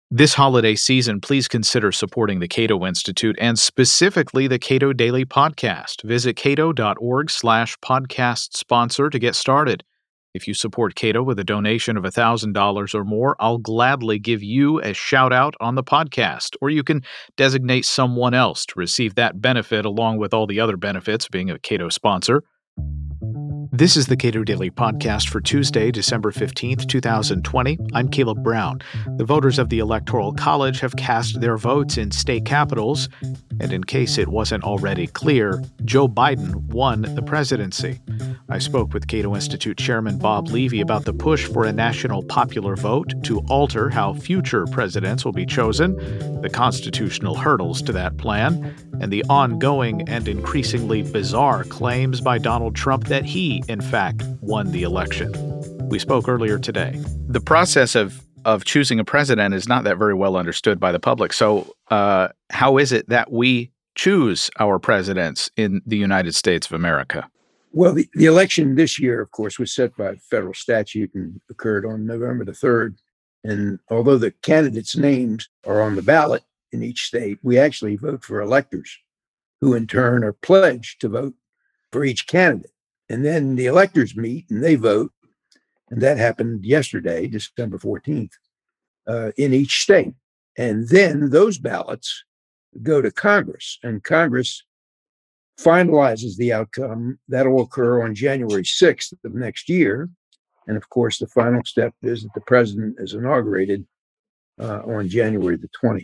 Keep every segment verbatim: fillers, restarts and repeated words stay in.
This holiday season, please consider supporting the Cato Institute and specifically the Cato Daily Podcast. Visit cato.org slash podcast sponsor to get started. If you support Cato with a donation of one thousand dollars or more, I'll gladly give you a shout out on the podcast, or you can designate someone else to receive that benefit along with all the other benefits of being a Cato sponsor. This is the Cato Daily Podcast for Tuesday, December fifteenth, twenty twenty. I'm Caleb Brown. The voters of the Electoral College have cast their votes in state capitals, and in case it wasn't already clear, Joe Biden won the presidency. I spoke with Cato Institute Chairman Bob Levy about the push for a national popular vote to alter how future presidents will be chosen, the constitutional hurdles to that plan, and the ongoing and increasingly bizarre claims by Donald Trump that he, in fact, won the election. We spoke earlier today. The process of, of choosing a president is not that very well understood by the public. So uh, how is it that we choose our presidents in the United States of America? Well, the, the election this year, of course, was set by federal statute and occurred on November the third. And although the candidates' names are on the ballot in each state, we actually vote for electors who in turn are pledged to vote for each candidate. And then the electors meet and they vote. And that happened yesterday, December fourteenth, uh, in each state. And then those ballots go to Congress, and Congress finalizes the outcome. That'll occur on January sixth of next year. And of course, the final step is that the president is inaugurated uh, on January the twentieth.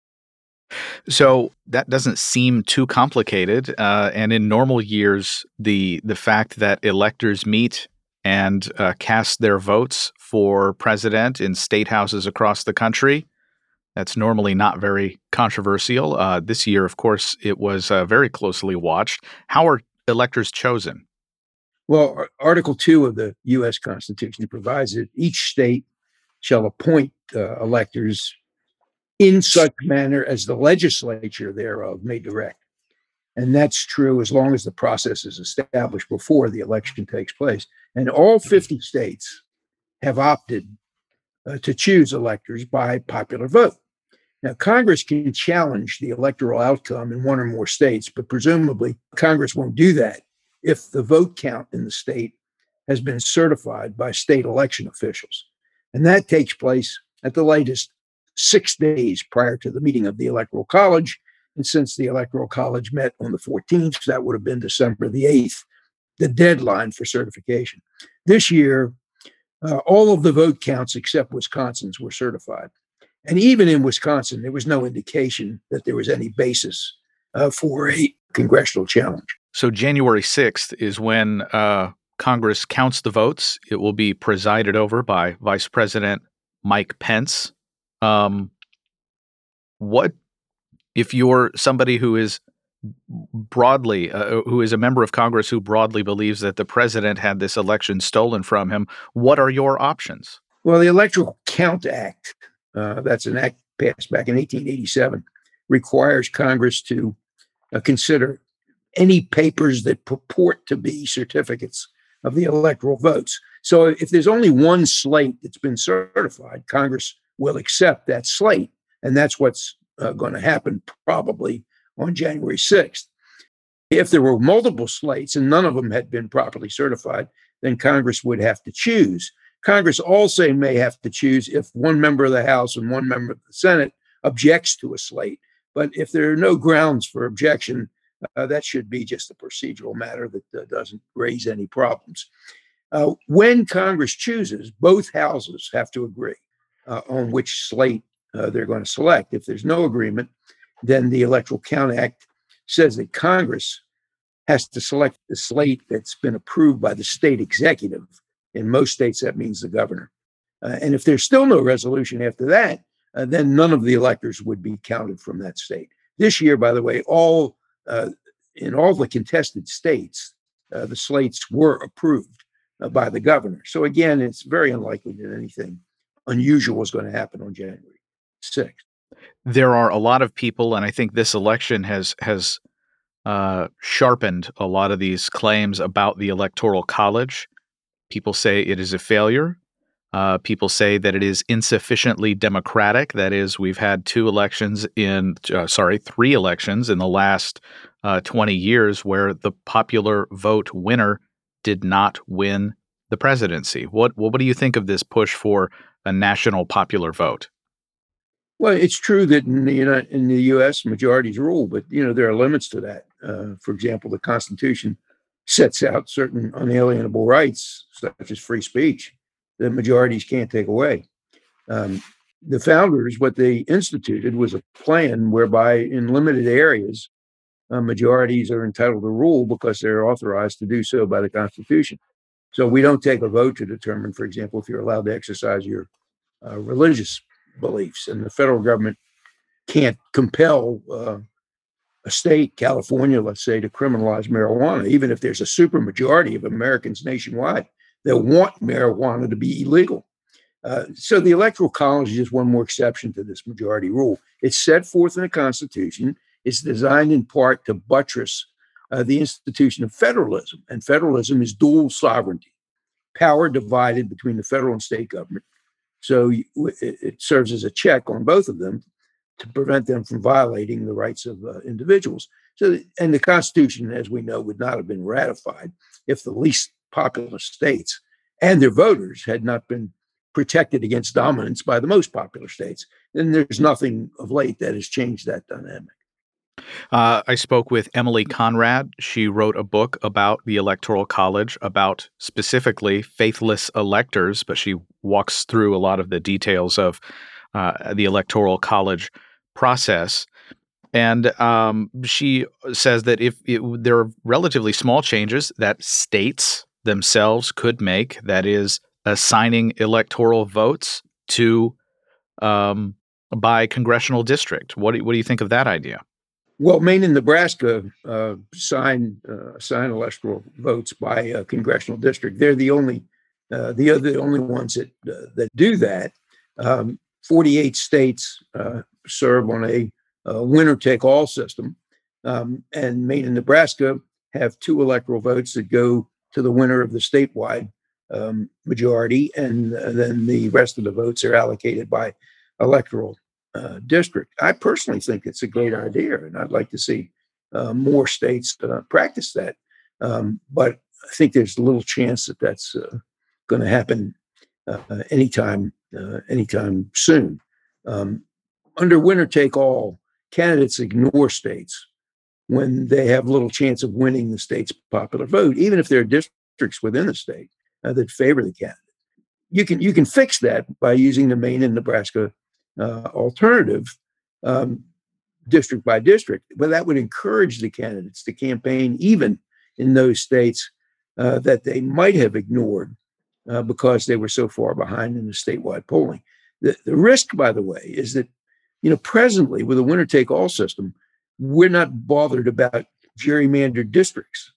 So that doesn't seem too complicated. Uh, and in normal years, the the fact that electors meet and uh, cast their votes for president in state houses across the country, that's normally not very controversial. Uh, this year, of course, it was uh, very closely watched. How are electors chosen? Well, Article two of the U S Constitution provides that each state shall appoint uh, electors in such manner as the legislature thereof may direct. And that's true as long as the process is established before the election takes place. And all fifty states have opted uh, to choose electors by popular vote. Now, Congress can challenge the electoral outcome in one or more states, but presumably Congress won't do that if the vote count in the state has been certified by state election officials. And that takes place at the latest six days prior to the meeting of the Electoral College. And since the Electoral College met on the fourteenth, that would have been December the eighth, the deadline for certification. This year, uh, all of the vote counts except Wisconsin's were certified. And even in Wisconsin, there was no indication that there was any basis uh, for a congressional challenge. So January sixth is when uh, Congress counts the votes. It will be presided over by Vice President Mike Pence. Um, what if you're somebody who is broadly, uh, who is a member of Congress who broadly believes that the president had this election stolen from him? What are your options? Well, the Electoral Count Act, uh, that's an act passed back in eighteen eighty-seven, requires Congress to uh, consider any papers that purport to be certificates of the electoral votes. So if there's only one slate that's been certified, Congress will accept that slate. And that's what's uh, going to happen probably on January sixth. If there were multiple slates and none of them had been properly certified, then Congress would have to choose. Congress also may have to choose if one member of the House and one member of the Senate objects to a slate. But if there are no grounds for objection, uh, that should be just a procedural matter that uh, doesn't raise any problems. Uh, when Congress chooses, both houses have to agree Uh, on which slate uh, they're going to select. If there's no agreement, then the Electoral Count Act says that Congress has to select the slate that's been approved by the state executive. In most states, that means the governor. Uh, and if there's still no resolution after that, uh, then none of the electors would be counted from that state. This year, by the way, all uh, in all the contested states, uh, the slates were approved uh, by the governor. So again, it's very unlikely that anything unusual is going to happen on January sixth. There are a lot of people, and I think this election has has uh, sharpened a lot of these claims about the Electoral College. People say it is a failure. Uh, people say that it is insufficiently democratic. That is, we've had two elections in, uh, sorry, three elections in the last uh, twenty years where the popular vote winner did not win the presidency. What, what, what do you think of this push for a national popular vote? Well, it's true that in the United, in the U S majorities rule, but you know there are limits to that. Uh, for example, the Constitution sets out certain unalienable rights, such as free speech, that majorities can't take away. Um, the founders, what they instituted was a plan whereby, in limited areas, uh, majorities are entitled to rule because they're authorized to do so by the Constitution. So we don't take a vote to determine, for example, if you're allowed to exercise your uh, religious beliefs, and the federal government can't compel uh, a state, California, let's say, to criminalize marijuana, even if there's a supermajority of Americans nationwide that want marijuana to be illegal. Uh, so the Electoral College is just one more exception to this majority rule. It's set forth in the Constitution. It's designed in part to buttress uh, the institution of federalism, and federalism is dual sovereignty, power divided between the federal and state government. So it serves as a check on both of them to prevent them from violating the rights of uh, individuals. So, and the Constitution, as we know, would not have been ratified if the least populous states and their voters had not been protected against dominance by the most popular states. And there's nothing of late that has changed that dynamic. Uh, I spoke with Emily Conrad. She wrote a book about the Electoral College, about specifically faithless electors, but she walks through a lot of the details of uh, the Electoral College process. And um, she says that if it, there are relatively small changes that states themselves could make, that is, assigning electoral votes to um, by congressional district. What do, what do you think of that idea? Well, Maine and Nebraska uh, sign uh, sign electoral votes by uh, congressional district. They're the only uh, the other the only ones that uh, that do that. Um, forty-eight states uh, serve on a, a winner-take-all system, um, and Maine and Nebraska have two electoral votes that go to the winner of the statewide um, majority, and uh, then the rest of the votes are allocated by electoral Uh, district. I personally think it's a great idea, and I'd like to see uh, more states uh, practice that. Um, but I think there's little chance that that's uh, going to happen uh, anytime, uh, anytime soon. Um, under winner take all, candidates ignore states when they have little chance of winning the state's popular vote, even if there are districts within the state uh, that favor the candidate. You can you can fix that by using the Maine and Nebraska Uh, alternative um, district by district, but that would encourage the candidates to campaign even in those states uh, that they might have ignored uh, because they were so far behind in the statewide polling. The, the risk, by the way, is that, you know, presently with a winner-take-all system, we're not bothered about gerrymandered districts,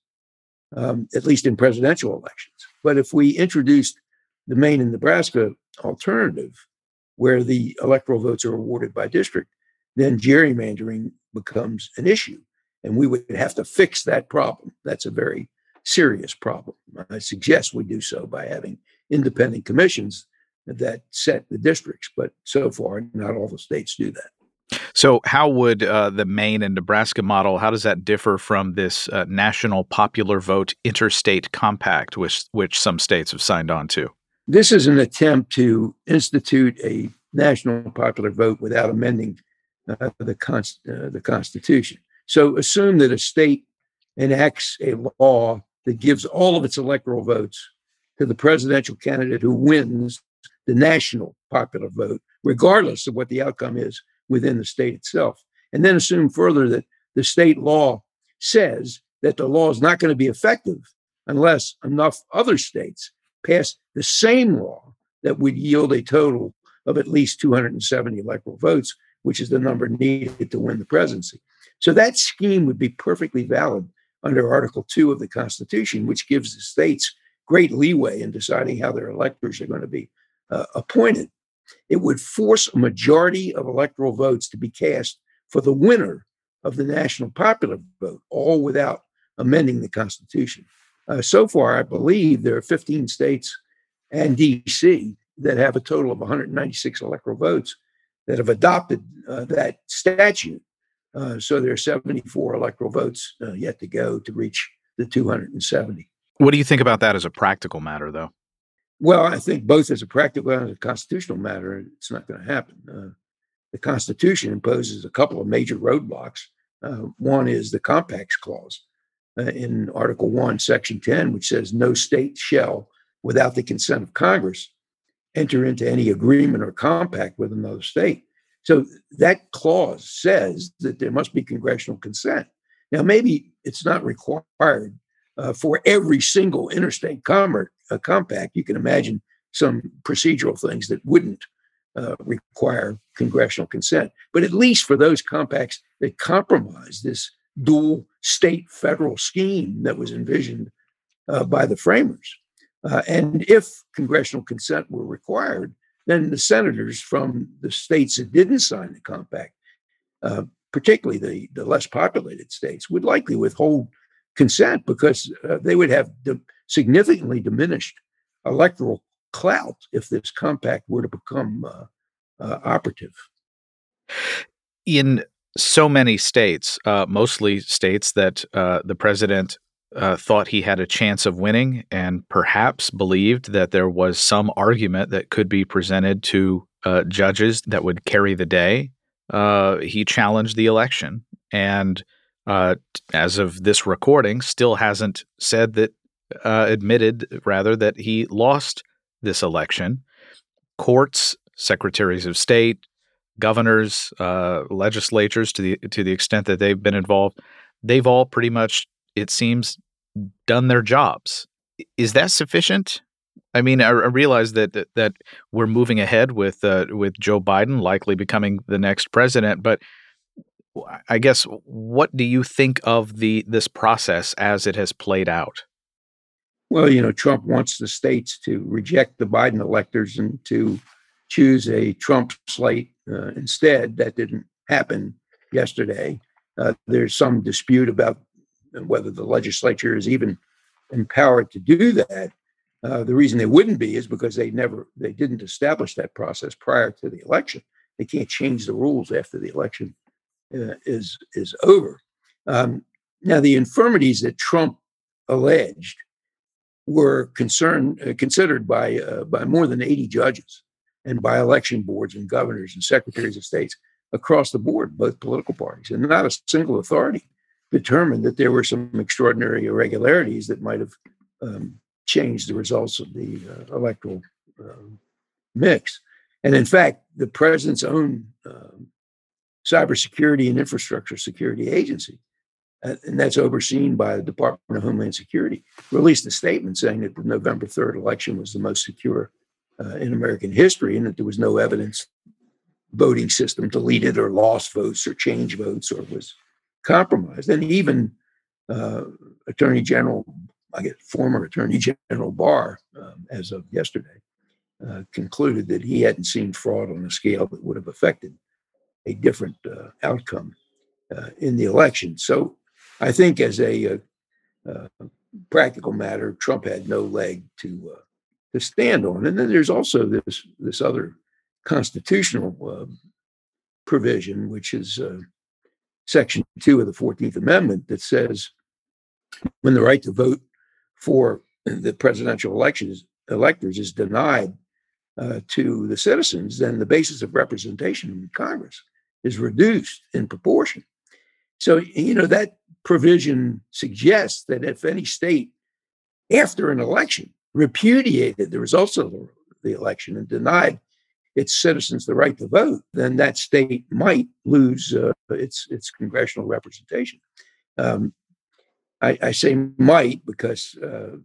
um, at least in presidential elections. But if we introduced the Maine and Nebraska alternative, where the electoral votes are awarded by district, then gerrymandering becomes an issue. And we would have to fix that problem. That's a very serious problem. I suggest we do so by having independent commissions that set the districts. But so far, not all the states do that. So how would uh, the Maine and Nebraska model, how does that differ from this uh, national popular vote interstate compact, which, which some states have signed on to? This is an attempt to institute a national popular vote without amending uh, the, const- uh, the Constitution. So assume that a state enacts a law that gives all of its electoral votes to the presidential candidate who wins the national popular vote, regardless of what the outcome is within the state itself. And then assume further that the state law says that the law is not going to be effective unless enough other states pass the same law that would yield a total of at least two hundred seventy electoral votes, which is the number needed to win the presidency. So that scheme would be perfectly valid under Article two of the Constitution, which gives the states great leeway in deciding how their electors are going to be uh, appointed. It would force a majority of electoral votes to be cast for the winner of the national popular vote, all without amending the Constitution. Uh, so far, I believe there are fifteen states and D C that have a total of one hundred ninety-six electoral votes that have adopted uh, that statute. Uh, so there are seventy-four electoral votes uh, yet to go to reach the two hundred seventy. What do you think about that as a practical matter, though? Well, I think both as a practical and as a constitutional matter, it's not going to happen. Uh, the Constitution imposes a couple of major roadblocks. Uh, one is the Compacts Clause uh, in Article one, Section ten, which says no state shall, without the consent of Congress, enter into any agreement or compact with another state. So that clause says that there must be congressional consent. Now, maybe it's not required uh, for every single interstate com- uh, compact. You can imagine some procedural things that wouldn't uh, require congressional consent. But at least for those compacts that compromise this dual state federal scheme that was envisioned uh, by the framers. Uh, and if congressional consent were required, then the senators from the states that didn't sign the compact, uh, particularly the, the less populated states, would likely withhold consent because uh, they would have di- significantly diminished electoral clout if this compact were to become uh, uh, operative. In so many states, uh, mostly states that uh, the president Uh, thought he had a chance of winning and perhaps believed that there was some argument that could be presented to uh, judges that would carry the day, uh, he challenged the election. And uh, as of this recording, still hasn't said that, uh, admitted rather, that he lost this election. Courts, secretaries of state, governors, uh, legislatures, to the to the extent that they've been involved, they've all pretty much, it seems, done their jobs. Is that sufficient? I mean, I, I realize that, that that we're moving ahead with uh, with Joe Biden likely becoming the next president, but I guess what do you think of the this process as it has played out? Well, you know, Trump wants the states to reject the Biden electors and to choose a Trump slate uh, instead. That didn't happen yesterday. Uh, there's some dispute about whether the legislature is even empowered to do that. Uh, the reason they wouldn't be is because they never, they didn't establish that process prior to the election. They can't change the rules after the election uh, is is over. Um, now, the infirmities that Trump alleged were concerned uh, considered by uh, by more than eighty judges and by election boards and governors and secretaries of states across the board, both political parties, and not a single authority determined that there were some extraordinary irregularities that might have um, changed the results of the uh, electoral uh, mix. And in fact, the president's own uh, cybersecurity and infrastructure security agency, uh, and that's overseen by the Department of Homeland Security, released a statement saying that the November third election was the most secure uh, in American history, and that there was no evidence voting system deleted or lost votes or changed votes or was compromised. And even uh, Attorney General, I guess former Attorney General Barr, um, as of yesterday, uh, concluded that he hadn't seen fraud on a scale that would have affected a different uh, outcome uh, in the election. So I think as a, uh, uh, practical matter, Trump had no leg to uh, to stand on. And then there's also this, this other constitutional uh, provision, which is uh, Section two of the fourteenth Amendment, that says when the right to vote for the presidential elections electors is denied uh, to the citizens, then the basis of representation in Congress is reduced in proportion. So, you know, that provision suggests that if any state, after an election, repudiated the results of the, the election and denied its citizens the right to vote, then that state might lose uh, its its congressional representation. Um, I, I say might because uh,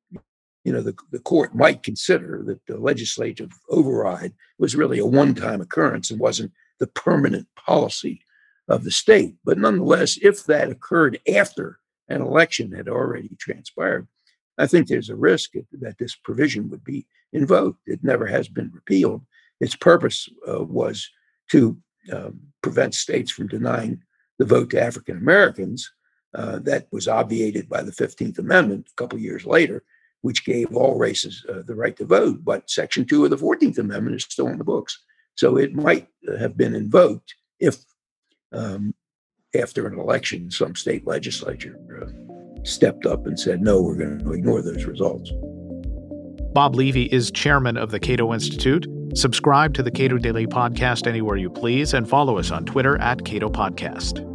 you know the, the court might consider that the legislative override was really a one-time occurrence and wasn't the permanent policy of the state. But nonetheless, if that occurred after an election had already transpired, I think there's a risk that this provision would be invoked. It never has been repealed. Its purpose uh, was to um, prevent states from denying the vote to African Americans. Uh, that was obviated by the fifteenth Amendment a couple years later. which gave all races uh, the right to vote. But Section two of the fourteenth Amendment is still in the books. So it might have been invoked if, um, after an election, some state legislature uh, stepped up and said, no, we're going to ignore those results. Bob Levy is chairman of the Cato Institute. Subscribe to the Cato Daily Podcast anywhere you please and follow us on Twitter at Cato Podcast.